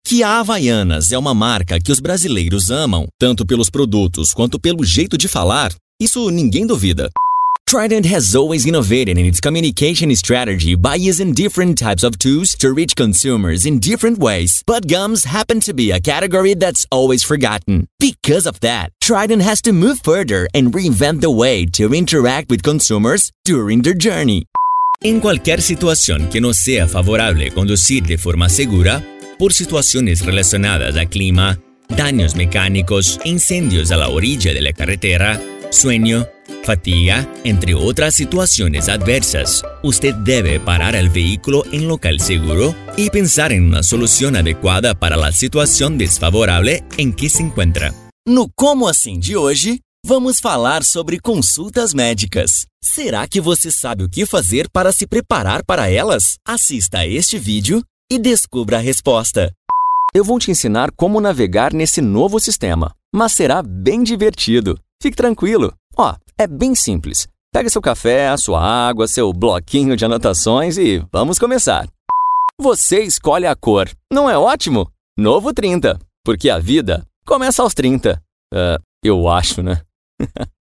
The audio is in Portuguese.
Que a Havaianas é uma marca que os brasileiros amam, tanto pelos produtos quanto pelo jeito de falar, isso ninguém duvida. Trident has always innovated in its communication strategy by using different types of tools to reach consumers in different ways. But gums happen to be a category that's always forgotten. Because of that, Trident has to move further and reinvent the way to interact with consumers during their journey. En cualquier situación que no sea favorable conducir de forma segura, por situaciones relacionadas a clima, daños mecánicos, incendios a la orilla de la carretera, sueño, fatiga, entre otras situaciones adversas, usted debe parar el vehículo en local seguro y pensar en una solución adequada para la situación desfavorable em que se encontra. No Como Assim de hoje, vamos falar sobre consultas médicas. Será que você sabe o que fazer para se preparar para elas? Assista a este vídeo e descubra a resposta. Eu vou te ensinar como navegar nesse novo sistema, mas será bem divertido. Fique tranquilo. É bem simples. Pega seu café, a sua água, seu bloquinho de anotações e vamos começar. Você escolhe a cor. Não é ótimo? Novo 30, porque a vida começa aos 30. Eu acho, né?